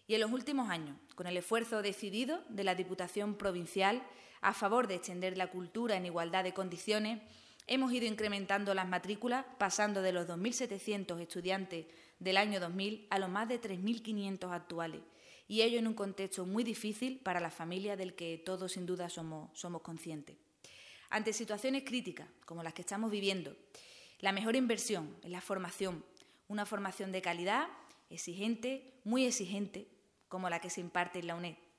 Y en los últimos años, con el esfuerzo decidido de la Diputación Provincial a favor de extender la cultura en igualdad de condiciones, hemos ido incrementando las matrículas, pasando de los 2.700 estudiantes del año 2000 a los más de 3.500 actuales, y ello en un contexto muy difícil para las familias del que todos sin duda somos conscientes. Ante situaciones críticas como las que estamos viviendo, la mejor inversión es la formación, una formación de calidad, exigente, muy exigente, como la que se imparte en la UNED.